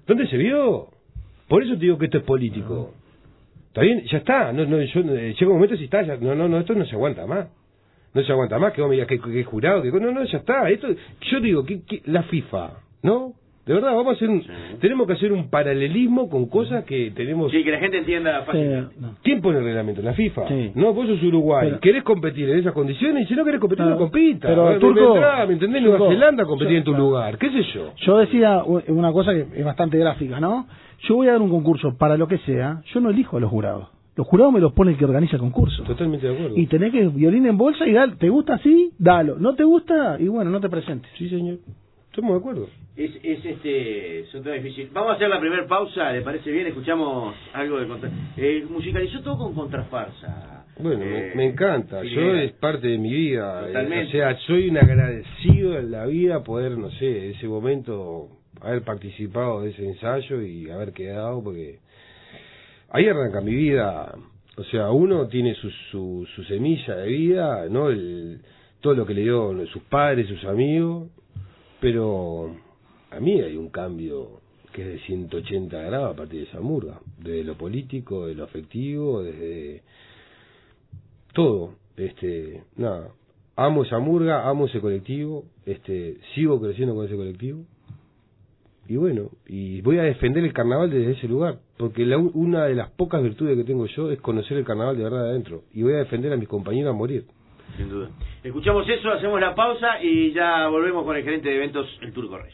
¿Dónde se vio? Por eso te digo que esto es político. ¿Está bien? Ya está. Llega un momento si está, ya, esto no se aguanta más. No se aguanta más que vos me digas que jurado, ya está. Esto, yo digo que la FIFA, ¿no? De verdad, vamos a hacer tenemos que hacer un paralelismo con cosas que tenemos. Sí, que la gente entienda fácilmente. ¿Quién pone el reglamento? ¿La FIFA? Sí. No, vos sos Uruguay. ¿Querés competir en esas condiciones? Y si no querés competir, no compita. Pero Turco, ¿me entendés? Nueva Zelanda competir en tu lugar. ¿Qué sé yo? Yo decía una cosa que es bastante gráfica, ¿no? Yo voy a dar un concurso para lo que sea, yo no elijo a los jurados. Los jurados me los pone el que organiza el concurso. Totalmente de acuerdo. Y tenés que violín en bolsa y dale. ¿Te gusta así? Dalo. ¿No te gusta? Y bueno, no te presentes. Sí, señor. Estamos de acuerdo. Es un tema difícil. Vamos a hacer la primera pausa, ¿le parece bien? Escuchamos algo de musicalizó todo con contrafarsa. Bueno, me encanta. Yo es parte de mi vida. Totalmente. O sea, soy un agradecido en la vida poder, no sé, ese momento, haber participado de ese ensayo y haber quedado, porque ahí arranca mi vida. O sea, uno tiene su semilla de vida, ¿no? Todo lo que le dio sus padres, sus amigos, pero a mí hay un cambio que es de 180 grados a partir de esa murga, desde lo político, de lo afectivo, desde todo. Nada, amo esa murga, amo ese colectivo, sigo creciendo con ese colectivo, y bueno, y voy a defender el carnaval desde ese lugar, porque una de las pocas virtudes que tengo yo es conocer el carnaval de verdad de adentro, y voy a defender a mis compañeros a morir. Sin duda. Escuchamos eso, hacemos la pausa y ya volvemos con el gerente de eventos, el Turco Reyes.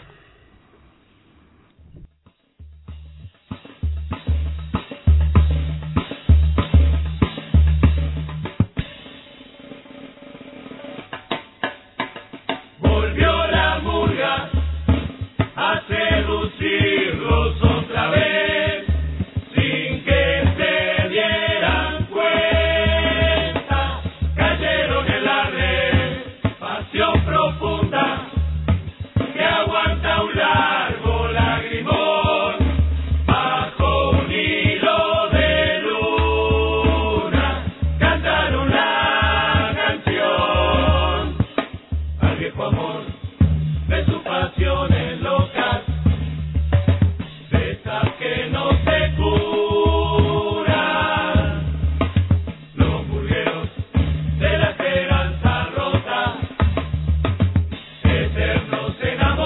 Volvió la murga a seducirlos otra vez, sin que se dieran cuenta, cayeron en la red, pasión profunda que aguanta un largo lagrimón, bajo un hilo de luna, cantaron la canción al viejo amor de sus pasiones locas, de esas que no se curan, los burgueros de la esperanza rota, eternos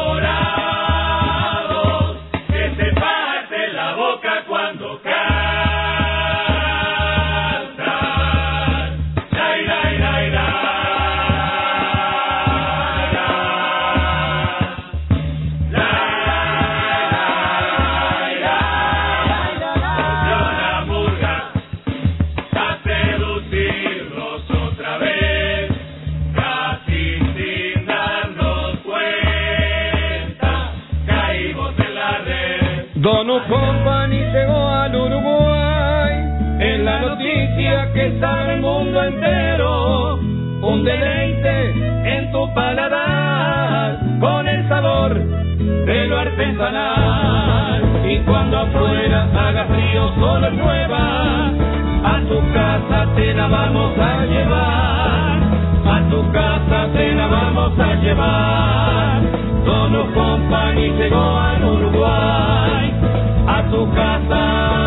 enamorados, que se parte la boca cuando cantan. Lai, lai, lai, lai. Donus Company llegó al Uruguay, en la noticia que sabe el mundo entero, un deleite en tu paladar, con el sabor de lo artesanal, y cuando afuera haga frío solo llueva, a tu casa te la vamos a llevar, a tu casa te la vamos a llevar. Donus Company llegó al Uruguay, a tu casa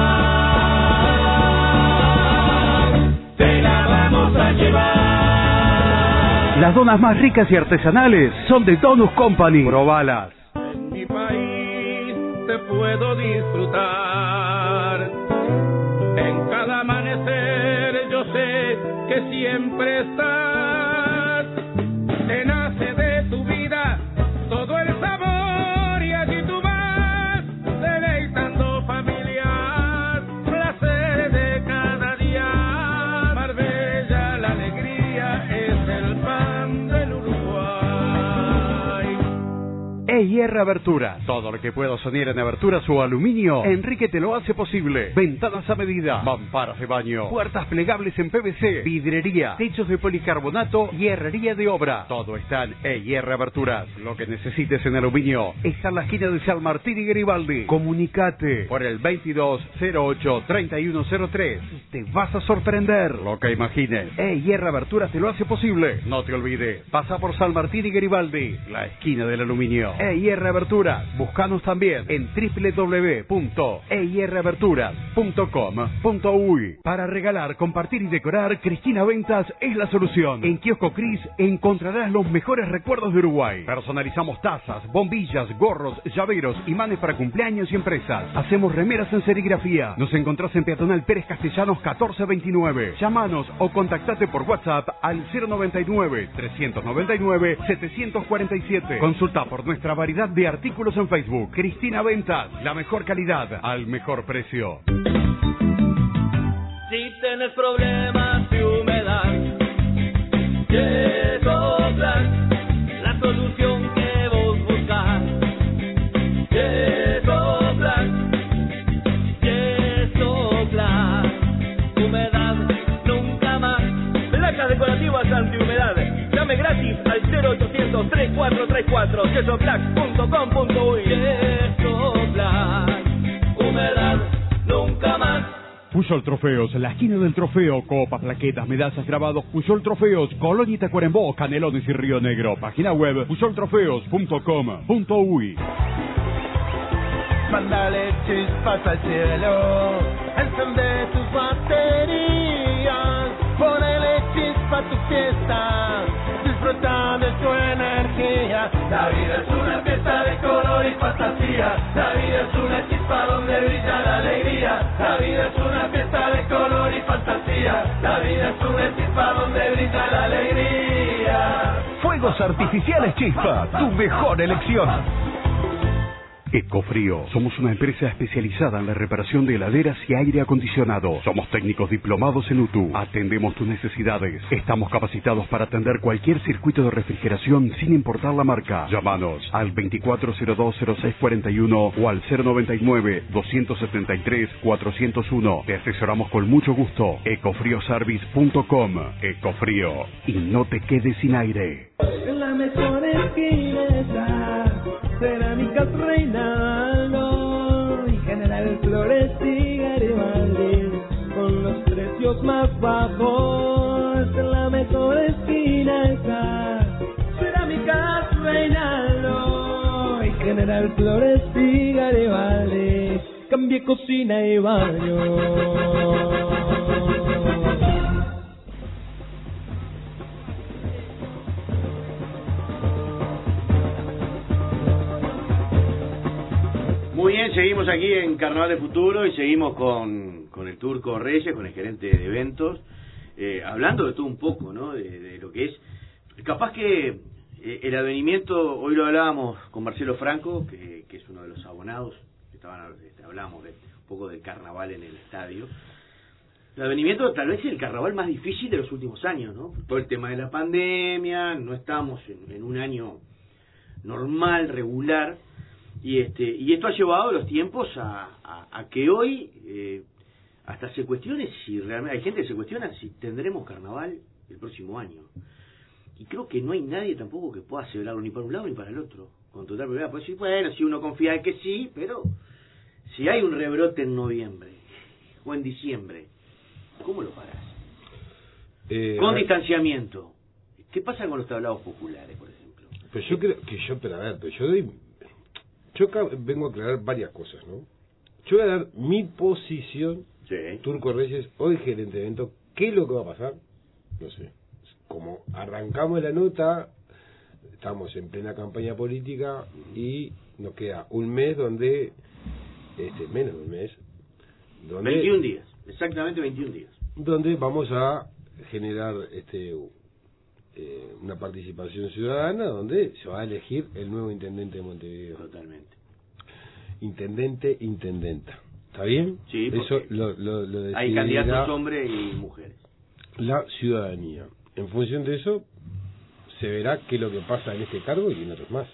te la vamos a llevar. Las donas más ricas y artesanales son de Donus Company. Probalas. En mi país te puedo disfrutar, en cada amanecer yo sé que siempre estás, te nace de tu vida todo el sabor y allí tú vas, deleitando familias, placer de cada día. Marbella, la alegría es el pan del Uruguay. EIR Aberturas. Todo lo que puedo soñar en aberturas o aluminio, Enrique te lo hace posible. Ventanas a medida, mamparas de baño, puertas plegables en PVC, vidrería, techos de policarbonato y herrería de obra. Todo está en EIR Aberturas. Lo que necesites en aluminio está en la esquina de San Martín y Garibaldi. Comunicate por el 2208-3103. Te vas a sorprender. Lo que imagines, EIR Aberturas te lo hace posible. No te olvides, pasa por San Martín y Garibaldi, la esquina del aluminio. EIR EIR Aberturas. Búscanos también en www.eiraberturas.com.uy. Para regalar, compartir y decorar, Cristina Ventas es la solución. En Kiosco Cris encontrarás los mejores recuerdos de Uruguay. Personalizamos tazas, bombillas, gorros, llaveros, imanes para cumpleaños y empresas. Hacemos remeras en serigrafía. Nos encontrás en Peatonal Pérez Castellanos 1429. Llámanos o contactate por WhatsApp al 099-399-747. Consulta por nuestra variedad de artículos en Facebook. Cristina Ventas, la mejor calidad al mejor precio. Si tienes problemas de humedad, Yesoplan, la solución que vos buscás. Yesoplan, Yesoplan, humedad nunca más. Placas decorativas antihumedad. Llame gratis al 0800-3434, yesoplan.com.uy. Yesoplan, humedad nunca más. Puyol Trofeos, la esquina del trofeo, copas, plaquetas, medallas, grabados. Puyol Trofeos, Colonia y Tacuarembó, Canelones y Río Negro. Página web puyoltrofeos.com.uy. Mándale chispas al cielo, encende tus baterías, ponele chispa a tu fiesta, disfruta de tu energía. La vida es una fiesta de color y fantasía, la vida es una chispa donde brilla la alegría. La vida es una fiesta de color y fantasía, la vida es una chispa donde brilla la alegría. Fuegos Artificiales Chispa, tu mejor elección. Ecofrío. Somos una empresa especializada en la reparación de heladeras y aire acondicionado. Somos técnicos diplomados en UTU. Atendemos tus necesidades. Estamos capacitados para atender cualquier circuito de refrigeración sin importar la marca. Llámanos al 2402-0641 o al 099-273-401. Te asesoramos con mucho gusto. Ecofrioservice.com. Ecofrío. Y no te quedes sin aire. En la mejor esquina está Cerámicas Reinaldo y General Flores y Garibaldi con los precios más bajos. En la mejor esquina está Cerámicas Reinaldo y General Flores y Garibaldi. Cambie cocina y baño. Muy bien, seguimos aquí en Carnaval de Futuro y seguimos con el Turco Reyes, con el gerente de eventos, hablando de todo un poco, ¿no? De lo que es, capaz que el advenimiento, hoy lo hablábamos con Marcelo Franco, que es uno de los abonados, hablábamos un poco del carnaval en el estadio. El advenimiento tal vez es el carnaval más difícil de los últimos años, ¿no? Todo el tema de la pandemia, no estamos en un año normal, regular. Y esto ha llevado los tiempos a que hoy hasta se cuestione si realmente, hay gente que se cuestiona si tendremos carnaval el próximo año. Y creo que no hay nadie tampoco que pueda asegurarlo ni para un lado ni para el otro. Con total probabilidad, pues sí, bueno, si uno confía en que sí, pero si hay un rebrote en noviembre o en diciembre, ¿cómo lo parás? Con distanciamiento. ¿Qué pasa con los tablados populares, por ejemplo? Pero yo creo que yo vengo a aclarar varias cosas, ¿no? Yo voy a dar mi posición, sí. Turco Reyes, hoy gerente de evento. ¿Qué es lo que va a pasar? No sé. Como arrancamos la nota, estamos en plena campaña política y nos queda un mes donde, menos de un mes, donde 21 días, exactamente 21 días. Donde vamos a generar una participación ciudadana donde se va a elegir el nuevo intendente de Montevideo. Totalmente. Intendenta. ¿Está bien? Sí, eso lo decidirá hay candidatos hombres y mujeres. La ciudadanía. En función de eso, se verá qué es lo que pasa en este cargo y en otros más.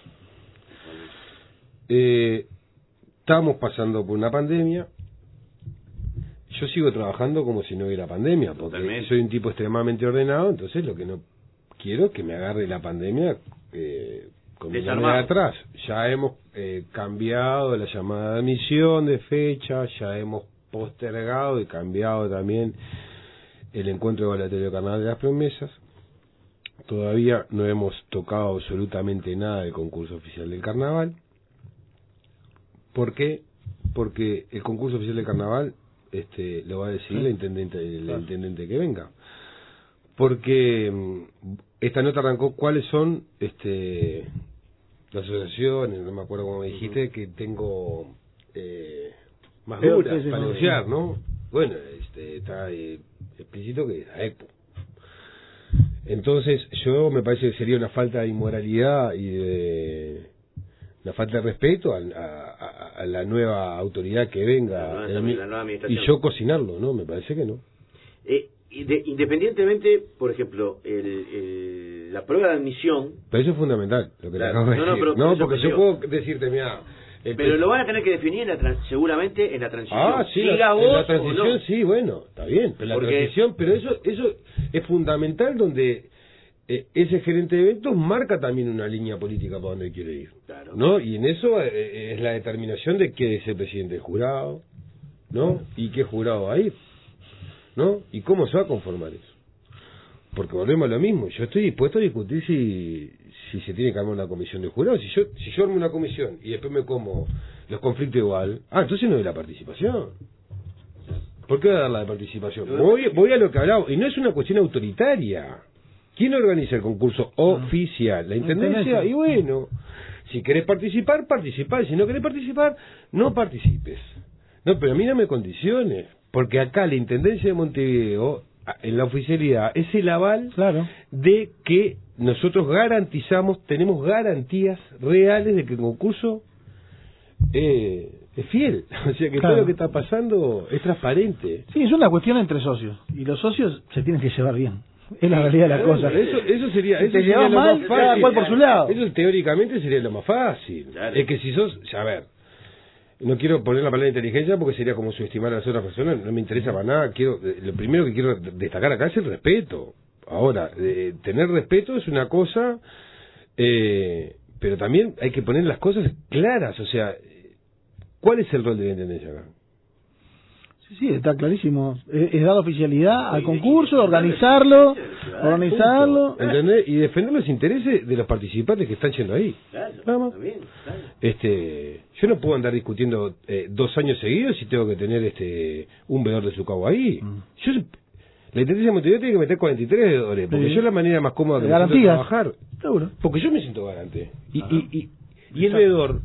Estamos pasando por una pandemia. Yo sigo trabajando como si no hubiera pandemia, porque totalmente. Soy un tipo extremadamente ordenado, entonces lo que no quiero es que me agarre la pandemia con mi llamada atrás. Ya hemos cambiado la llamada de admisión de fecha, ya hemos postergado y cambiado también el encuentro evaluatorio Carnaval de las Promesas. Todavía no hemos tocado absolutamente nada del concurso oficial del Carnaval. ¿Por qué? Porque el concurso oficial de carnaval lo va a decidir el intendente que venga. Porque esta nota arrancó cuáles son las asociaciones, no me acuerdo cómo me dijiste, que tengo más duras para negociar, ¿no? Bueno, está explícito que es AECPU. Entonces, yo me parece que sería una falta de inmoralidad y una falta de respeto a la nueva autoridad que venga, la nueva administración. Y yo cocinarlo, ¿no? Me parece que no. Independientemente, por ejemplo, la prueba de admisión... Pero eso es fundamental, lo que claro, te acabo de decir. No, porque yo puedo decirte, mira... Pero lo van a tener que definir seguramente en la transición. Sí, en la transición sí, bueno, está bien, pero la transición, pero eso es fundamental, donde ese gerente de eventos marca también una línea política para donde quiere ir, claro, ¿no? Y en eso es la determinación de qué es el presidente del jurado, ¿no? Y qué jurado va a ir, ¿no? Y cómo se va a conformar eso. Porque volvemos a lo mismo, yo estoy dispuesto a discutir si se tiene que armar una comisión de jurados. Si yo armo una comisión y después me como los conflictos igual, entonces no doy la participación. ¿Por qué voy a dar la de participación? Voy a lo que hablamos, y no es una cuestión autoritaria. ¿Quién organiza el concurso oficial? La intendencia. Y bueno, si querés participar, participá. Si no querés participar, no participes. No, pero a mí no me condiciones, porque acá la intendencia de Montevideo, en la oficialidad, es el aval de que nosotros tenemos garantías reales de que el concurso es fiel. O sea que todo lo que está pasando es transparente. Sí, es una cuestión entre socios, y los socios se tienen que llevar bien. Es la realidad de la cosa. Eso sería lo más fácil. Cada cual por su lado. Eso teóricamente sería lo más fácil. Claro. Es que si sos, a ver, no quiero poner la palabra inteligencia porque sería como subestimar a las otras personas, no me interesa para nada. Lo primero que quiero destacar acá es el respeto. Ahora, tener respeto es una cosa, pero también hay que poner las cosas claras. O sea, ¿cuál es el rol de la intendencia acá? Sí, está clarísimo. Es dar oficialidad al concurso, organizarlo, ¿entendés? Y defender los intereses de los participantes que están yendo ahí. Claro. Yo no puedo andar discutiendo 2 años seguidos si tengo que tener un veedor de Sucabo ahí. La intendencia de Montevideo tiene que meter 43 veedores, porque yo es la manera más cómoda que me siento de trabajar. Seguro. Porque yo me siento garante. Y el veedor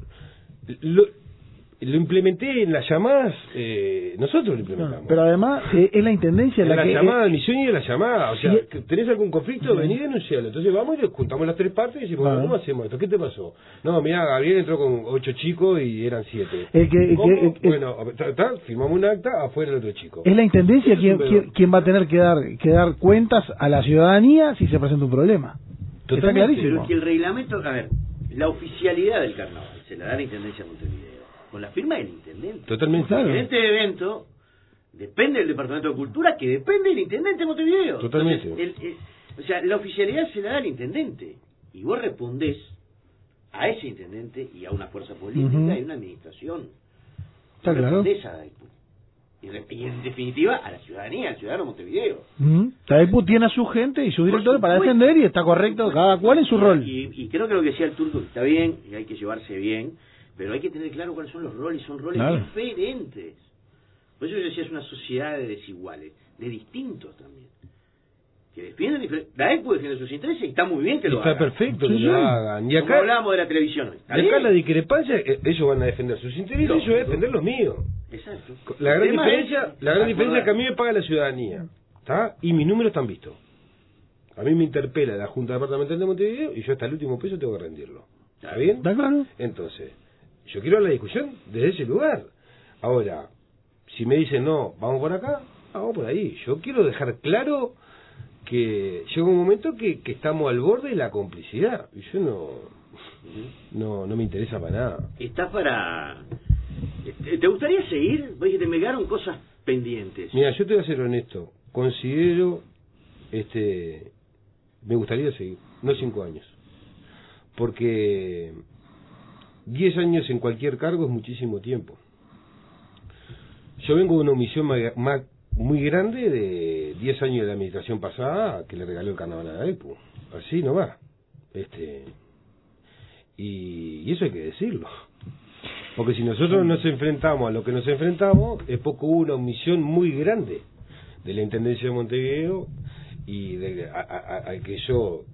lo implementé en las llamadas, nosotros lo implementamos. Pero además es la intendencia la que... llamada, misión y de la llamada. O sea, ¿tenés algún conflicto? Vení y denuncialo. Entonces vamos y juntamos las 3 partes y decimos, ¿cómo hacemos esto? ¿Qué te pasó? No, mira, Gabriel entró con 8 chicos y eran 7. Bueno, firmamos un acta, afuera el otro chico. Es la intendencia quien va a tener que dar cuentas a la ciudadanía si se presenta un problema. Está clarísimo. Pero que el reglamento, a ver, la oficialidad del carnaval se la da la intendencia de Montevideo, con la firma del intendente. Totalmente. Claro. El gerente de evento depende del Departamento de Cultura, que depende del intendente de Montevideo. Totalmente. Entonces, o sea, la oficialidad se la da al intendente, y vos respondés a ese intendente y a una fuerza política y una administración. Está claro. Respondés a DAIPU. Y en definitiva a la ciudadanía, al ciudadano de Montevideo. DAIPU tiene a su gente y sus directores para defender, y está correcto cada cual en su rol. Y creo que lo que decía el Turco está bien, y hay que llevarse bien, pero hay que tener claro cuáles son los roles, son roles diferentes. Por eso yo decía, es una sociedad de desiguales, de distintos también, que defienden diferentes. La DAIPU defiende sus intereses y está muy bien que lo hagan. Está perfecto que lo hagan. Y acá, como hablábamos de la televisión hoy. Y acá la discrepancia, ellos van a defender sus intereses, yo voy a defender los míos. Exacto. La gran diferencia es que a mí me paga la ciudadanía, ¿está? Y mis números están vistos. A mí me interpela la Junta Departamental de Montevideo y yo hasta el último peso tengo que rendirlo. ¿Está bien? ¿Está claro? Entonces, yo quiero la discusión desde ese lugar. Ahora, si me dicen no, vamos por acá, vamos por ahí. Yo quiero dejar claro que llega un momento que estamos al borde de la complicidad. Y yo no me interesa para nada. ¿Estás para...? ¿Te gustaría seguir? Porque me quedaron cosas pendientes. Mira, yo te voy a ser honesto. Considero, me gustaría seguir, no 5 años. Porque 10 años en cualquier cargo es muchísimo tiempo. Yo vengo de una omisión muy grande de 10 años de la administración pasada que le regaló el carnaval a la DAIPU. Así no va. Y eso hay que decirlo. Porque si nosotros nos enfrentamos a lo que nos enfrentamos, es porque hubo una omisión muy grande de la Intendencia de Montevideo y al que yo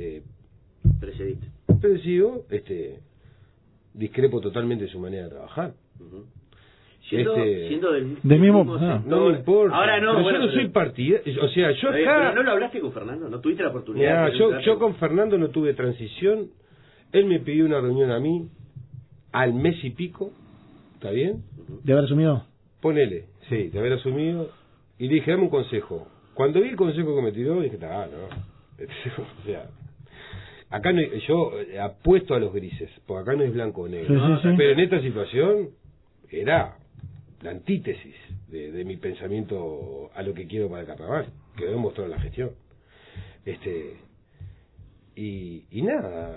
presido, discrepo totalmente de su manera de trabajar. Siendo del mismo no me importa. Ahora no, pero bueno, yo no soy partidario, o sea, yo acá... Pero ¿no lo hablaste con Fernando? ¿No tuviste la oportunidad? Yo con Fernando no tuve transición. Él me pidió una reunión a mí al mes y pico, ¿está bien? ¿De haber asumido? Ponele, sí, de haber asumido. Y le dije, dame un consejo. Cuando vi el consejo que me tiró, dije, no. O sea, acá no hay, yo apuesto a los grises, porque acá no es blanco o negro. Sí. Pero en esta situación era la antítesis de mi pensamiento a lo que quiero para el carnaval, que lo he mostrado en la gestión. Y nada,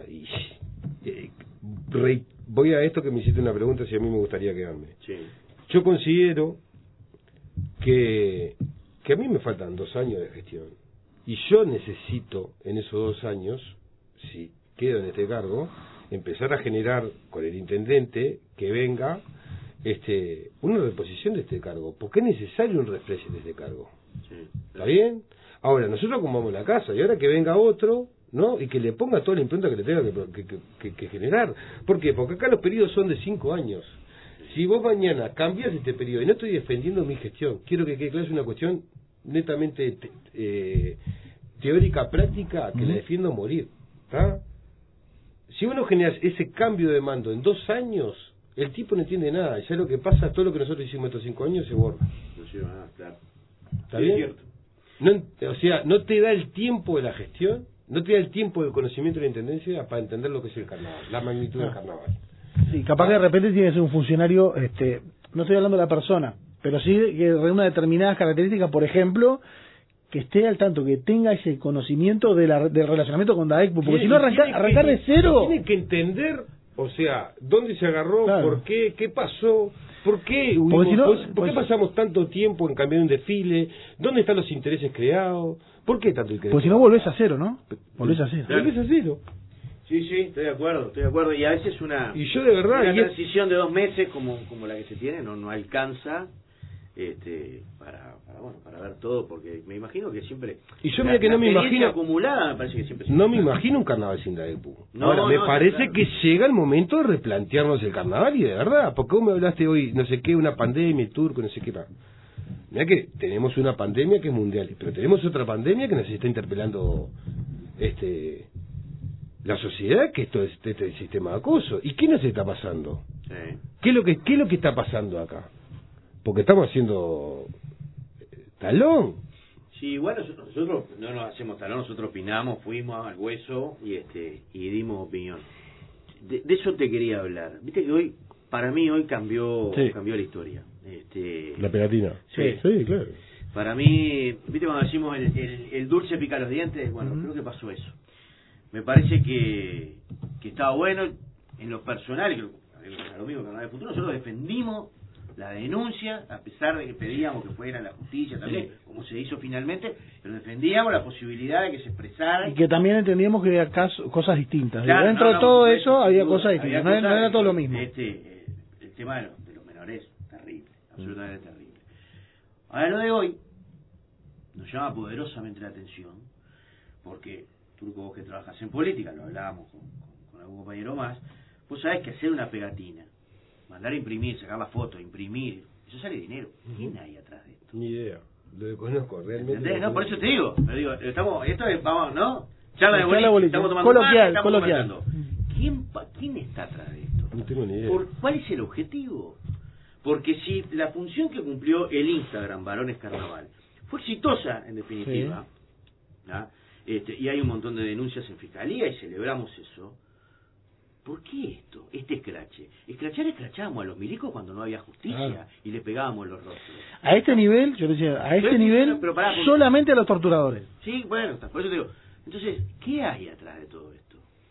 voy a esto que me hiciste una pregunta, si a mí me gustaría quedarme. Sí. Yo considero que a mí me faltan 2 años de gestión, y yo necesito en esos 2 años, si quedo en este cargo, empezar a generar con el intendente que venga una reposición de este cargo, porque es necesario un refresh de este cargo. Sí. ¿Está bien? Ahora, nosotros acomodamos la casa, y ahora que venga otro, ¿no? Y que le ponga toda la impronta que le tenga que generar. ¿Por qué? Porque acá los periodos son de 5 años. Si vos mañana cambias este periodo, y no estoy defendiendo mi gestión, quiero que quede claro, es una cuestión netamente teórica, práctica, que la defiendo a morir, ¿está? Si vos no generas ese cambio de mando en 2 años, el tipo no entiende nada. Ya lo que pasa, todo lo que nosotros hicimos estos 5 años se borra. No sirve nada, claro. ¿Está bien? Cierto. No, o sea, no te da el tiempo de la gestión, no te da el tiempo del conocimiento de la intendencia para entender lo que es el carnaval, la magnitud del carnaval. Sí, capaz que de repente tiene que ser un funcionario, no estoy hablando de la persona, pero sí que reúna determinadas características, por ejemplo, que esté al tanto, que tenga ese conocimiento del relacionamiento con DAECPO, porque si no arrancar de cero... Tiene que entender, o sea, dónde se agarró, claro. por qué pasó, por qué pasamos tanto tiempo en cambiar un desfile, dónde están los intereses creados, por qué tanto interés. Pues si no volvés a cero, ¿no? Volvés a cero. Claro. Volvés a cero. Sí, estoy de acuerdo, y a veces una yo de verdad una transición de 2 meses como la que se tiene no alcanza para ver todo, porque me imagino que siempre y yo mira que no me imagino acumulada, me parece que siempre no me imagino un carnaval sin DAECPO. Ahora me parece que llega el momento de replantearnos el carnaval, y de verdad, porque vos me hablaste hoy, no sé qué, una pandemia, el turco, no sé qué más. Mira que tenemos una pandemia que es mundial, pero tenemos otra pandemia que nos está interpelando la sociedad, que esto es este sistema de acoso. ¿Y qué nos está pasando? Sí. ¿Qué es lo que está pasando acá? Porque estamos haciendo talón. Sí, igual nosotros no nos hacemos talón, nosotros opinamos, fuimos al hueso y dimos opinión. De eso te quería hablar. Viste que hoy, para mí, cambió la historia. La pegatina. Sí, claro. Para mí, viste cuando decimos el dulce pica los dientes, bueno, creo que pasó eso. Me parece que estaba bueno en lo personal, lo mismo que en el futuro, nosotros defendimos la denuncia, a pesar de que pedíamos que fuera la justicia también, como se hizo finalmente, pero defendíamos la posibilidad de que se expresara. Y que también entendíamos que había cosas distintas. Claro, dentro de todo eso había cosas distintas, no era todo lo mismo. El tema de los menores, terrible, absolutamente terrible. Ahora, lo de hoy nos llama poderosamente la atención, porque Turco, vos que trabajas en política, lo hablábamos con algún compañero más, vos sabés que hacer una pegatina, mandar a imprimir, sacar la foto, imprimir, eso sale dinero. ¿Quién hay atrás de esto? Ni idea, lo desconozco realmente. ¿Entendés? No, por eso te digo, esto es, vamos, ¿no? Charla de bolita, bolita, estamos tomando coloquial, estamos coloquial. conversando. ¿Quién está atrás de esto? No tengo ni idea. ¿Cuál es el objetivo? Porque si la función que cumplió el Instagram Varones Carnaval fue exitosa, en definitiva, ¿no? Y hay un montón de denuncias en fiscalía y celebramos eso, ¿por qué esto? Escrache. Escrachábamos a los milicos cuando no había justicia y le pegábamos los rostros. A este nivel, yo decía, pero pará, solamente a los torturadores. Sí, bueno, por eso te digo. Entonces, ¿qué hay atrás de todo esto?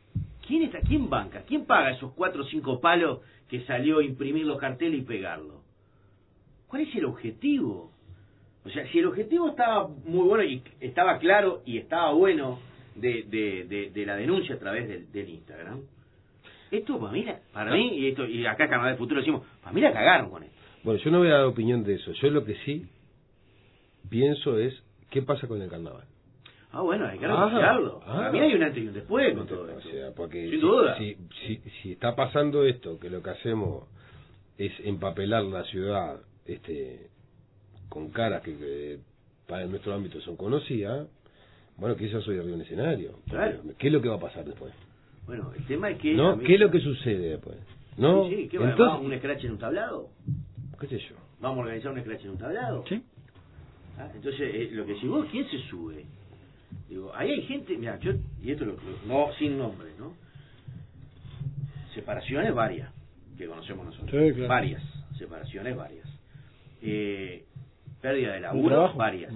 ¿Quién banca? ¿Quién paga esos 4 o 5 palos que salió a imprimir los carteles y pegarlo? ¿Cuál es el objetivo? O sea, si el objetivo estaba muy bueno y estaba claro y estaba bueno de la denuncia a través del Instagram, Esto para mí, y acá Carnaval del Futuro decimos, para mí la cagaron con esto. Bueno, yo no voy a dar opinión de eso. Yo lo que sí pienso es, ¿qué pasa con el carnaval? Bueno, hay que negociarlo. Para mí hay un antes y un después con todo esto. O sea, porque sin duda. Si está pasando esto, que lo que hacemos es empapelar la ciudad con caras que para nuestro ámbito son conocidas, bueno, que eso soy arriba de un escenario. Claro. ¿Qué es lo que va a pasar después? Bueno, el tema es que... ¿No? ¿Qué es lo que sucede después? ¿No? Sí, ¿qué entonces, ¿vamos a un scratch en un tablado? ¿Qué sé yo? ¿Vamos a organizar un scratch en un tablado? Sí. Entonces, lo que decís vos, ¿quién se sube? Digo, ahí hay gente, mira, y esto no sin nombre, ¿no? Separaciones varias, que conocemos nosotros. Sí, claro. Varias, separaciones varias. Pérdida de laburo, varias.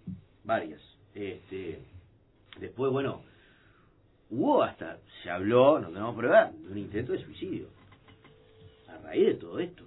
Después, bueno, se habló, no tenemos pruebas, de un intento de suicidio. A raíz de todo esto.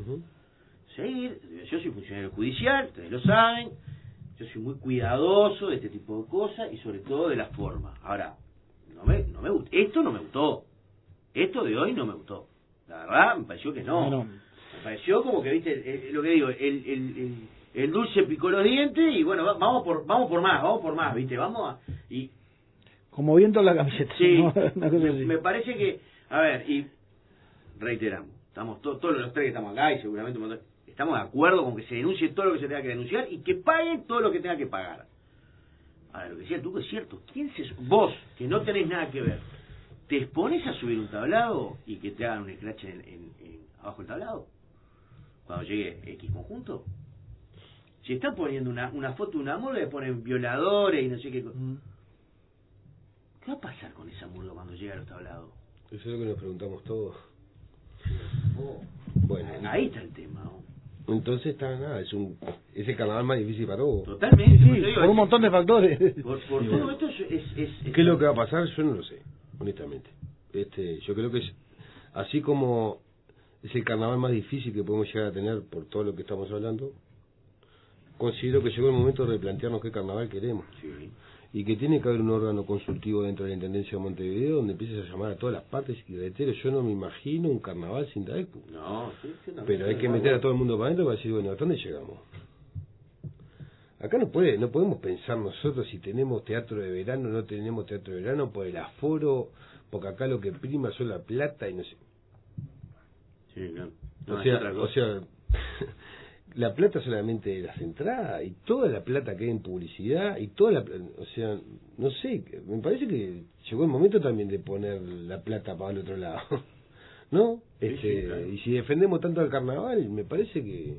Yo soy funcionario judicial, ustedes lo saben, yo soy muy cuidadoso de este tipo de cosas y sobre todo de la forma. Ahora, no me gustó, esto no me gustó, esto de hoy no me gustó, la verdad me pareció que no. Me pareció como que, viste, lo que digo, el dulce picó los dientes y bueno, vamos por más, viste, y como viento en la camiseta. Sí, ¿no? Una cosa así. Me parece que, a ver, y reiteramos, estamos todos los tres que estamos acá y seguramente estamos de acuerdo con que se denuncie todo lo que se tenga que denunciar y que paguen todo lo que tenga que pagar. Ahora, lo que decía el Tuco es cierto. Vos, que no tenés nada que ver, te expones a subir un tablado y que te hagan un scratch abajo del tablado cuando llegue X conjunto? Si están poniendo una foto de una murga, le ponen violadores y no sé qué cosa. ¿Qué va a pasar con esa murga cuando llegue a los tablados? Eso es lo que nos preguntamos todos. Bueno, ahí está el tema, ¿no? Entonces es el carnaval más difícil para vos. Totalmente. Sí, por un montón de factores. Por todo esto ¿Qué es lo que va a pasar? Yo no lo sé, honestamente. Yo creo que así como es el carnaval más difícil que podemos llegar a tener por todo lo que estamos hablando, considero que llegó el momento de replantearnos qué carnaval queremos. Sí. Y que tiene que haber un órgano consultivo dentro de la Intendencia de Montevideo donde empieces a llamar a todas las partes y reitero, yo no me imagino un carnaval sin DAECPU. No, pero hay que meter a todo el mundo para adentro para decir, bueno, ¿hasta dónde llegamos? Acá no podemos pensar nosotros si tenemos teatro de verano o no tenemos teatro de verano por el aforo, porque acá lo que prima son la plata y no sé. Sí, claro. O sea, la plata solamente de las entradas y toda la plata que hay en publicidad y o sea, no sé, me parece que llegó el momento también de poner la plata para el otro lado, ¿no? Sí, claro. Y si defendemos tanto al carnaval, me parece que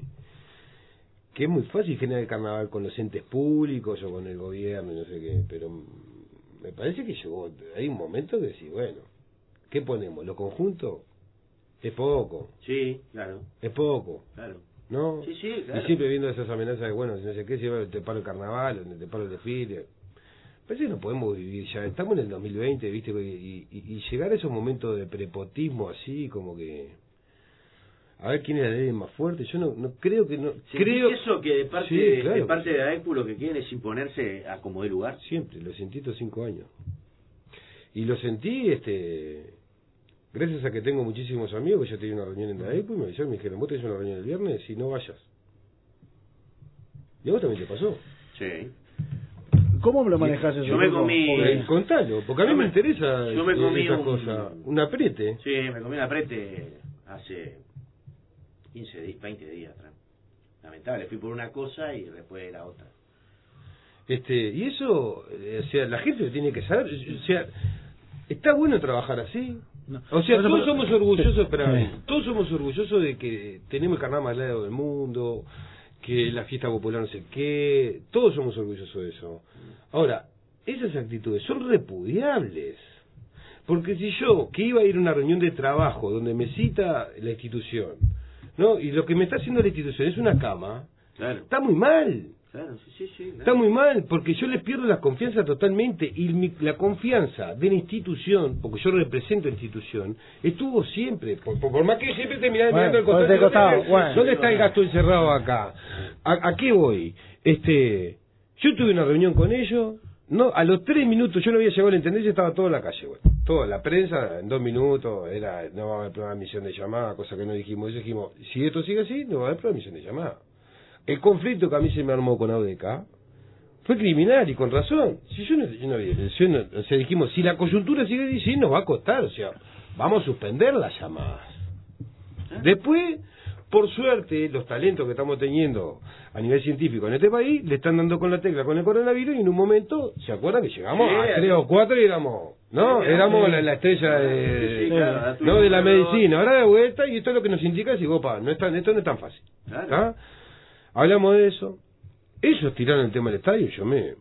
es muy fácil generar el carnaval con los entes públicos o con el gobierno, no sé qué, pero me parece que hay un momento de decir, bueno, ¿qué ponemos? ¿Lo conjunto? Es poco. Sí, claro. Es poco. Claro. ¿No? Sí, claro. Y siempre viendo esas amenazas de, bueno, si no sé qué, si te paro el carnaval, te paro el desfile. Parece que no podemos vivir ya. Estamos en el 2020, ¿viste? Y llegar a esos momentos de prepotismo así, como que... A ver quién es la ley más fuerte. Yo no creo que... creo eso que de parte de AECPU lo que quieren es imponerse a como de lugar. Siempre, lo sentí estos 5 años. Y lo sentí, gracias a que tengo muchísimos amigos, que yo tenía una reunión en la AECPU y me avisaron, me dijeron, vos tenés una reunión el viernes y no vayas. ¿Y a vos también te pasó? Sí. ¿Cómo me lo manejás eso? Yo me comí... Contalo, porque a mí me interesa yo me comí esa cosa. Un aprete. Sí, me comí un aprete hace 15 días, 20 días atrás. Lamentable, fui por una cosa y después era otra. Y eso, o sea, la gente lo tiene que saber. O sea, está bueno trabajar así. No. O sea, todos somos orgullosos, todos somos orgullosos de que tenemos el carnaval más largo del mundo, que la fiesta popular no sé qué, todos somos orgullosos de eso. Ahora, esas actitudes son repudiables, porque si yo, que iba a ir a una reunión de trabajo donde me cita la institución, ¿no? Y lo que me está haciendo la institución es una cama, claro, está muy mal. Claro, sí, claro. Está muy mal, porque yo les pierdo la confianza totalmente, y la confianza de la institución, porque yo represento a la institución, estuvo siempre, por más que siempre te mirando el costado, ¿dónde está el gasto encerrado acá? ¿A qué voy? Yo tuve una reunión con ellos, no, a los 3 minutos yo no había llegado a la intendencia, estaba todo en la calle, bueno, toda la prensa en 2 minutos no va a haber programa de emisión de llamada, cosa que no dijimos. Dijimos, si esto sigue así, no va a haber programa de emisión de llamada. El conflicto que a mí se me armó con AUDECA fue criminal y con razón. Si yo no había elección, o sea, dijimos, si la coyuntura sigue así, nos va a costar, o sea, vamos a suspender las llamadas. Después, por suerte, los talentos que estamos teniendo a nivel científico en este país le están dando con la tecla con el coronavirus y en un momento, ¿se acuerdan que llegamos a 3 o 4 y éramos, ¿no? Éramos la estrella de la medicina. Ahora de vuelta, y esto es lo que nos indica, decir, opa, esto no es tan fácil. Claro. Hablamos de eso. Ellos tiraron el tema del estadio y yo me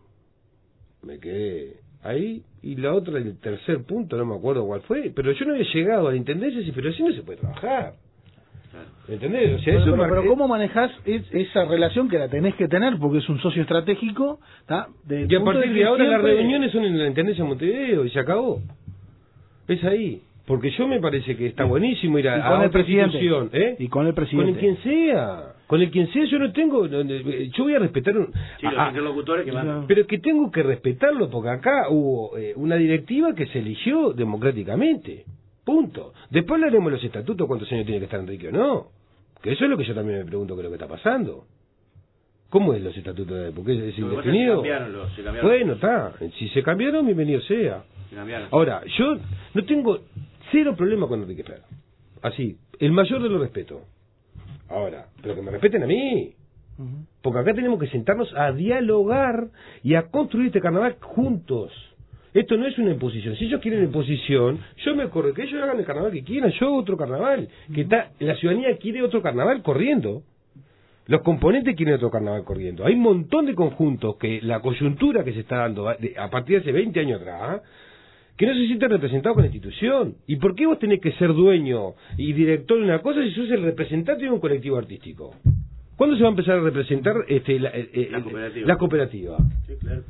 quedé ahí. Y la otra, el tercer punto, no me acuerdo cuál fue, pero yo no había llegado a la intendencia y decía, pero así no se puede trabajar. ¿Entendés? O sea, pero ¿cómo manejás esa relación que la tenés que tener? Porque es un socio estratégico. Y a partir de ahora las reuniones son en la Intendencia de Montevideo y se acabó. Es ahí. Porque yo me parece que está buenísimo ir a otra institución. Y con el presidente. Con el quien sea. Con el quien sea yo no tengo... Yo voy a respetar... los interlocutores que van. Pero es que tengo que respetarlo porque acá hubo una directiva que se eligió democráticamente. Punto. Después hablaremos de los estatutos, cuántos años tiene que estar Enrique o no. Que eso es lo que yo también me pregunto qué es lo que está pasando. ¿Cómo es los estatutos? ¿Porque es indefinido? Se cambiaron. Bueno, está. Si se cambiaron, bienvenido sea. Ahora, yo no tengo 0 problema con Enrique Fer. Así, el mayor de los respetos. Ahora, pero que me respeten a mí. Porque acá tenemos que sentarnos a dialogar y a construir este carnaval juntos. Esto no es una imposición. Si ellos quieren imposición, yo me corro, que ellos hagan el carnaval que quieran, yo otro carnaval. La ciudadanía quiere otro carnaval corriendo. Los componentes quieren otro carnaval corriendo. Hay un montón de conjuntos que la coyuntura que se está dando a partir de hace 20 años atrás, que no se sienten representados con la institución. ¿Y por qué vos tenés que ser dueño y director de una cosa si sos el representante de un colectivo artístico? ¿Cuándo se va a empezar a representar la cooperativa? Sí, claro.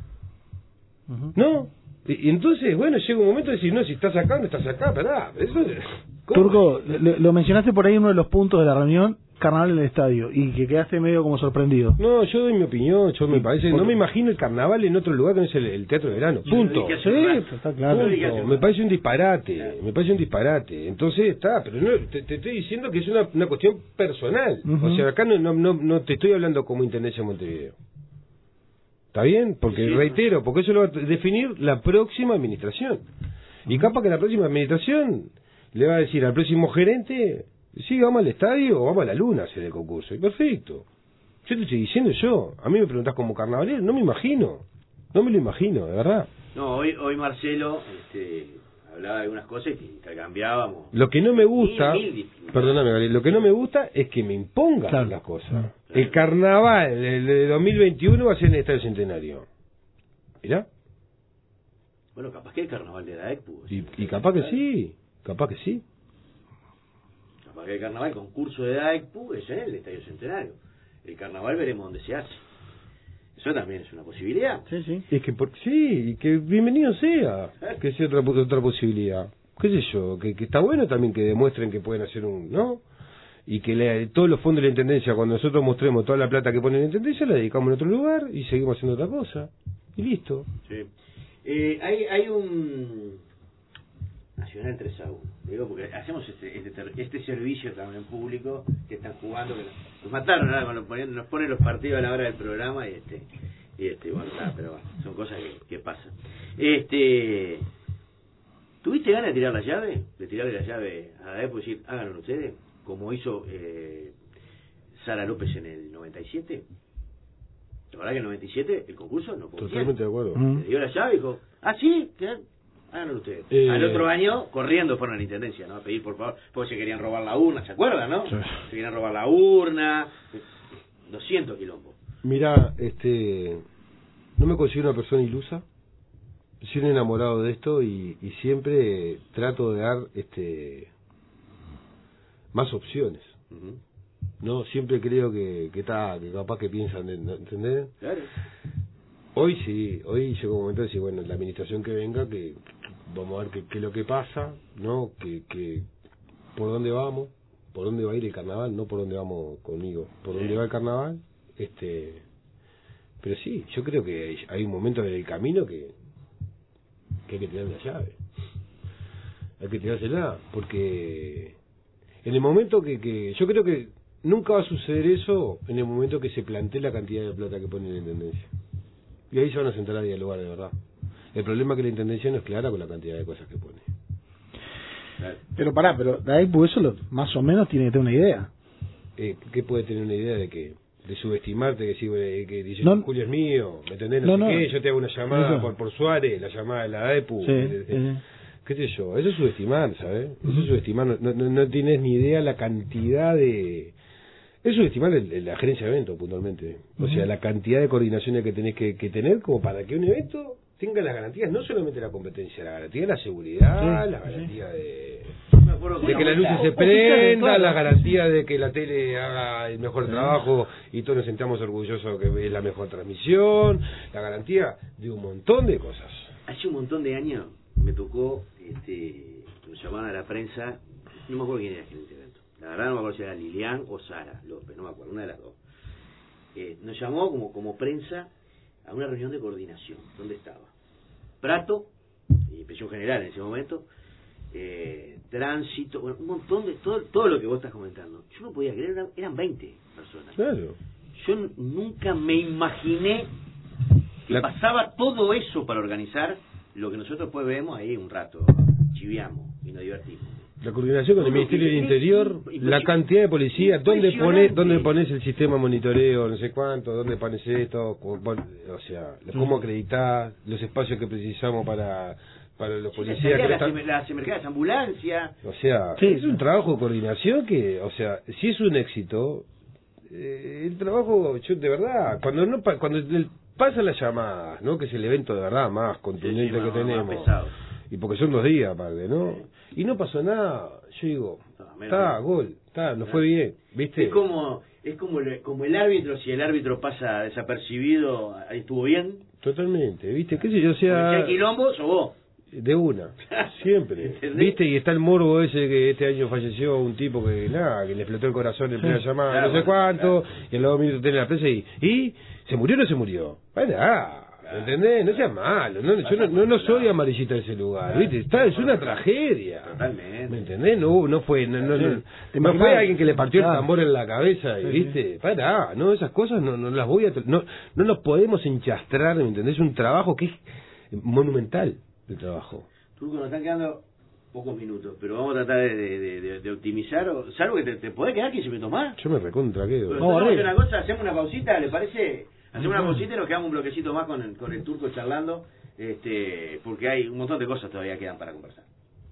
¿No? Y entonces, bueno, llega un momento de decir, no, si estás acá, no estás acá, ¿verdad? Eso es... Turco, lo mencionaste por ahí en uno de los puntos de la reunión, carnaval en el estadio, y que quedaste medio como sorprendido. No, yo doy mi opinión, me parece, no me imagino el carnaval en otro lugar que no es el Teatro de Verano, punto. Sí, está claro. Punto. Me parece un disparate, entonces está, pero no, te estoy diciendo que es una cuestión personal, o sea, acá no te estoy hablando como Intendencia de Montevideo. ¿Está bien? Porque reitero, porque eso lo va a definir la próxima administración. Y capaz que la próxima administración le va a decir al próximo gerente, sí, vamos al estadio o vamos a la luna a hacer el concurso. Y perfecto. Yo te estoy diciendo a mí me preguntás como carnavalero, no me lo imagino, de verdad. No, hoy Marcelo hablaba de algunas cosas y intercambiábamos. Lo que no me gusta, perdóname, Gabriel, lo que no me gusta es que me impongan las cosas. Claro. El carnaval de 2021 va a ser en el Estadio Centenario. ¿Mirá? Bueno, capaz que el carnaval de la ECPU. Y capaz que sí. Capaz que el carnaval, concurso de AECPU, es en el Estadio Centenario. El carnaval veremos dónde se hace. Eso también es una posibilidad. Sí. Es que y que bienvenido sea, que sea otra posibilidad. ¿Qué sé yo? Que está bueno también que demuestren que pueden hacer ¿no? Y que todos los fondos de la Intendencia, cuando nosotros mostremos toda la plata que pone la Intendencia, la dedicamos en otro lugar y seguimos haciendo otra cosa. Y listo. Sí. Hay un Nacional 3-1, digo, porque hacemos este servicio también público que están jugando, que nos mataron ahora cuando nos ponen los partidos a la hora del programa y bueno, pero bueno, son cosas que pasan. ¿Tuviste ganas de tirar la llave? De tirarle la llave a la EPO y decir, háganlo ustedes, como hizo Sara López en el 97? La verdad que en el 97 el concurso no podía. Totalmente de acuerdo. Le dio la llave y dijo, sí, háganlo ustedes. Al otro año, corriendo fueron a la Intendencia, ¿no? A pedir por favor, porque se querían robar la urna, ¿se acuerdan, no? Sí. Se querían robar la urna, 200 quilombos. Mirá, no me considero una persona ilusa, soy un enamorado de esto y siempre trato de dar más opciones. No, siempre creo que capaz que piensan, ¿entendés? Claro. Hoy llegó un momento de decir, bueno, la administración que venga, que vamos a ver qué es lo que pasa, ¿no? Que por dónde vamos, por dónde va a ir el carnaval, no por dónde vamos conmigo, por dónde va el carnaval, pero sí, yo creo que hay un momento en el camino que hay que tirar la llave. hay que tirársela, porque en el momento que yo creo que nunca va a suceder eso en el momento que se plantee la cantidad de plata que pone la Intendencia. Y ahí se van a sentar a dialogar de verdad. El problema es que la Intendencia no es clara con la cantidad de cosas que pone. Pero pero de ahí por eso más o menos tiene que tener una idea. ¿Qué puede tener una idea de que? De subestimarte, que dice, no, Julio es mío, ¿me entendés? No sé qué, yo te hago una llamada por Suárez, la llamada de la AEPU, qué sé yo, eso es subestimar, ¿sabes? Eso es subestimar, no tienes ni idea la cantidad de... Es subestimar la gerencia de evento, puntualmente. O sea, la cantidad de coordinaciones que tenés que tener como para que un evento tenga las garantías, no solamente la competencia, la garantía de la seguridad, la garantía de que las luces se prendan, la garantía de que la tele haga el mejor trabajo y todos nos sentamos orgullosos que es la mejor transmisión, la garantía de un montón de cosas. Hace un montón de años me tocó, nos llamaban a la prensa, no me acuerdo quién era el gerente de evento, la verdad no me acuerdo si era Lilian o Sara López, no me acuerdo, una de las dos. Nos llamó como prensa a una reunión de coordinación, ¿dónde estaba? Prato, inspección general en ese momento, tránsito, bueno, un montón de todo lo que vos estás comentando. Yo no podía creer, eran 20 personas. Claro. Yo nunca me imaginé que pasaba todo eso para organizar lo que nosotros después vemos ahí un rato, chiviamos y nos divertimos. La coordinación con el Ministerio del Interior, la cantidad de policía, dónde pones el sistema de monitoreo, no sé cuánto, dónde pones esto, o sea, cómo acreditar, los espacios que precisamos para los policías. Las emergencias, ambulancias. O sea, es un trabajo de coordinación que, o sea, si es un éxito, el trabajo, yo de verdad, cuando pasa las llamadas, ¿no? Que es el evento de verdad más contundente que tenemos. Y porque son 2 días aparte, ¿no? Y no pasó nada, yo digo, gol, nos fue bien, ¿viste? Es como el árbitro, si el árbitro pasa desapercibido, ahí estuvo bien. Totalmente, ¿viste? ¿Qué sé yo? O sea... Si hay quilombo, sos vos. De una, siempre. ¿Viste? Y está el morbo ese que este año falleció un tipo que le explotó el corazón en plena llamada, no sé cuánto, y en los 2 minutos tiene la prensa y ¿se murió o no se murió? ¿Entendés? No seas malo, yo no soy amarillita de ese lugar, ¿viste? Es una tragedia. Totalmente. ¿Me entendés? No fue alguien que le partió el tambor en la cabeza, ¿viste? Esas cosas no las voy a... No nos podemos enchastrar, ¿me entendés? Es un trabajo que es monumental, el trabajo. Turco, nos están quedando pocos minutos, pero vamos a tratar de optimizar, salvo que te podés quedar 15 minutos más. Yo me recontra quedo. Vamos a hacer una cosa, hacemos una pausita, ¿le parece? Hacemos una pausita y nos quedamos un bloquecito más con el Turco charlando, porque hay un montón de cosas todavía quedan para conversar.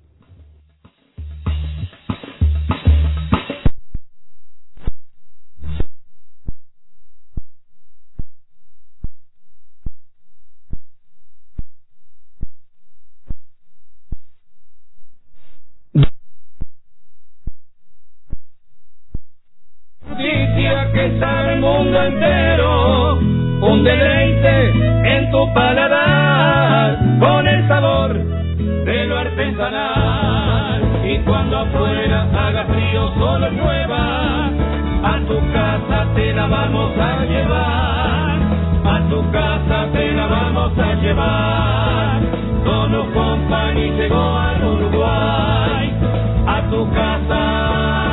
Noticia que sabe el mundo entero, un deleite en tu paladar, con el sabor de lo artesanal. Y cuando afuera haga frío, solo llueva, a tu casa te la vamos a llevar, a tu casa te la vamos a llevar. Dono Company llegó al Uruguay, a tu casa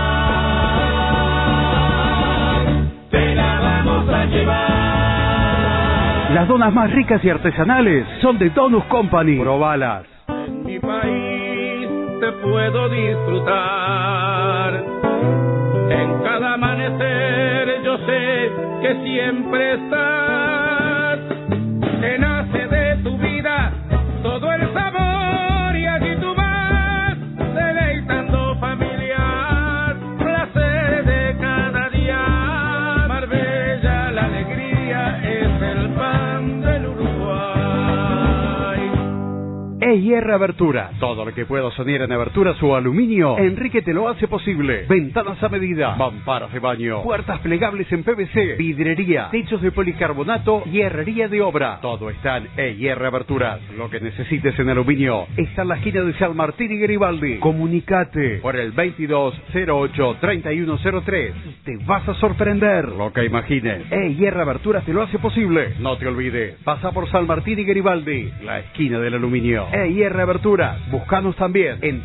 llevar. Las donas más ricas y artesanales son de Donus Company. Probalas. En mi país te puedo disfrutar. En cada amanecer yo sé que siempre estás. Que nace de tu vida todo el sabor y allí tú vas deleitando familiar. Placer de cada día. Marbella, la alegría es el pan del Uruguay. EIR Abertura. Todo lo que puedo soñar en aberturas o aluminio, Enrique te lo hace posible. Ventanas a medida, mamparas de baño, puertas plegables en PVC, vidrería, techos de policarbonato y herrería de obra. Todo está en EIR Aberturas. Lo que necesites en aluminio está en la esquina de San Martín y Garibaldi. Comunicate por el 2208-3103. Te vas a sorprender lo que imagines. EIR Aberturas te lo hace posible. No te olvides, pasa por San Martín y Garibaldi, la esquina del aluminio. EIR Aberturas. Búscanos también en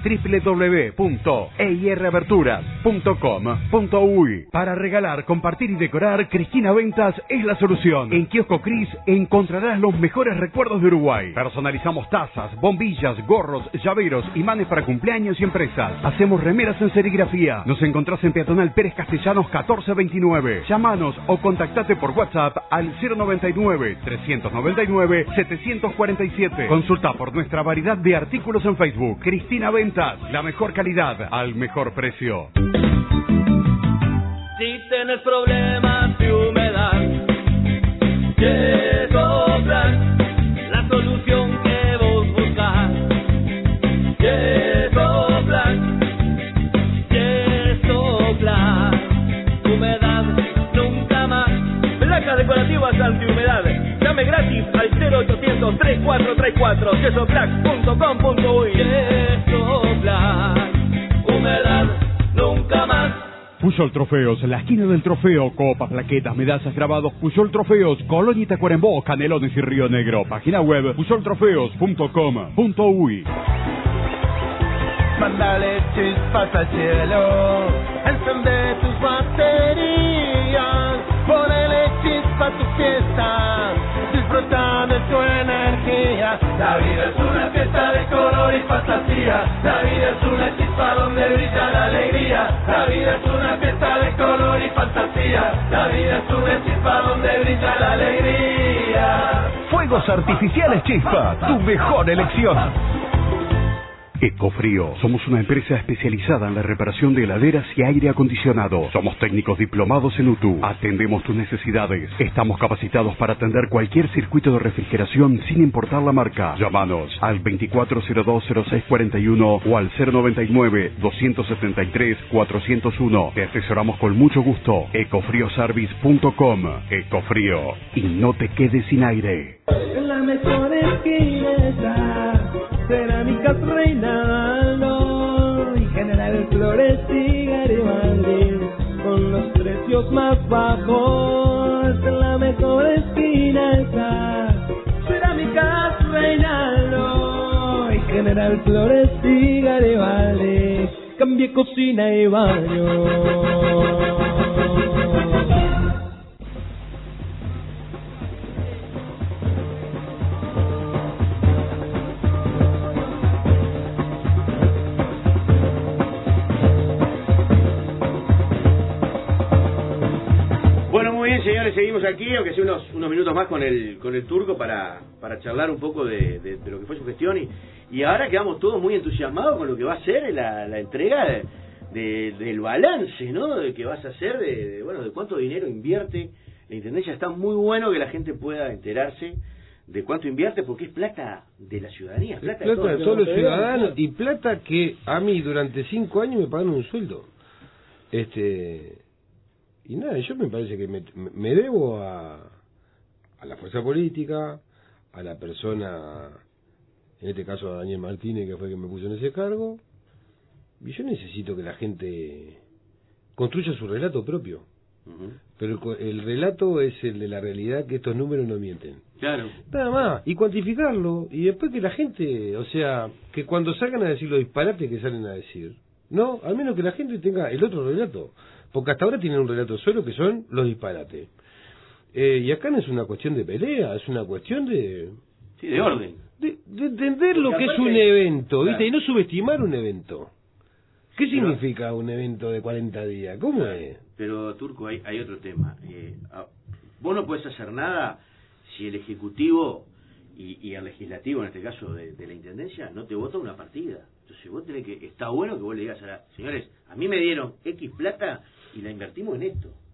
www.eiraberturas.com.uy. Para regalar, compartir y decorar, Cristina Ventas es la solución. En Kiosco Cris encontrarás los mejores recuerdos de Uruguay. Personalizamos tazas, bombillas, gorros, llaveros, imanes para cumpleaños y empresas. Hacemos remeras en serigrafía. Nos encontrás en Peatonal Pérez Castellanos 1429. Llámanos o contactate por WhatsApp al 099-399-747. Consulta por nuestra variedad de artículos en Facebook. Cristina Ventas, la mejor calidad al mejor precio. Si tienes problemas de humedad, Yesoplan, la solución que vos buscás. Yesoplan, Yesoplan, humedad nunca más. Placas decorativas antihumedad. Llame gratis al 0800-3434 yesoplac.com.uy. Yesoplan, humedad nunca más. Puyol Trofeos, la esquina del trofeo, copas, plaquetas, medallas, grabados. Puyol Trofeos, Colonia, Tacuarembó, Canelones y Río Negro. Página web puyoltrofeos.com.uy. Mándale chispas al cielo, encende tus baterías, ponele chispa a tu fiesta, disfruta de tu energía. La vida es una fiesta de color y fantasía, la vida es una chispa donde brilla la alegría. La vida es una fiesta de color y fantasía, la vida es una chispa donde brilla la alegría. Fuegos Artificiales Chispa, tu mejor elección. Ecofrío. Somos una empresa especializada en la reparación de heladeras y aire acondicionado. Somos técnicos diplomados en UTU. Atendemos tus necesidades. Estamos capacitados para atender cualquier circuito de refrigeración sin importar la marca. Llámanos al 2402-0641 o al 099-273-401. Te asesoramos con mucho gusto. Ecofrioservice.com. Ecofrío. Y no te quedes sin aire. En la mejor esquina, Cerámicas Reinaldo y General Flores y Garibaldi, con los precios más bajos. En la mejor esquina está Cerámicas Reinaldo y General Flores y Garibaldi. Cambie cocina y baño. Señores, seguimos aquí, aunque sea unos minutos más con el Turco para charlar un poco de lo que fue su gestión y ahora quedamos todos muy entusiasmados con lo que va a ser la entrega del balance, ¿no? De que vas a hacer de cuánto dinero invierte la Intendencia. Está muy bueno que la gente pueda enterarse de cuánto invierte, porque es plata de la ciudadanía, plata de todos los ciudadanos y plata que a mí durante 5 años me pagaron un sueldo. Y nada, yo me parece que me debo a la fuerza política, a la persona, en este caso a Daniel Martínez, que fue quien me puso en ese cargo, y yo necesito que la gente construya su relato propio. Pero el relato es el de la realidad, que estos números no mienten. Claro. Nada más, y cuantificarlo, y después que la gente, o sea, que cuando salgan a decir los disparates que salen a decir, no, al menos que la gente tenga el otro relato. Porque hasta ahora tienen un relato solo que son los disparates. Y acá no es una cuestión de pelea, es una cuestión de... Sí, de orden. De entender lo que es un evento, ¿viste? Y no subestimar un evento. ¿Qué significa un evento de 40 días? ¿Cómo es? Pero, Turco, hay otro tema. Vos no podés hacer nada si el Ejecutivo y el Legislativo, en este caso de la Intendencia, no te vota una partida. Entonces vos tenés que... Está bueno que vos le digas a señores, a mí me dieron X plata y la invertimos en esto.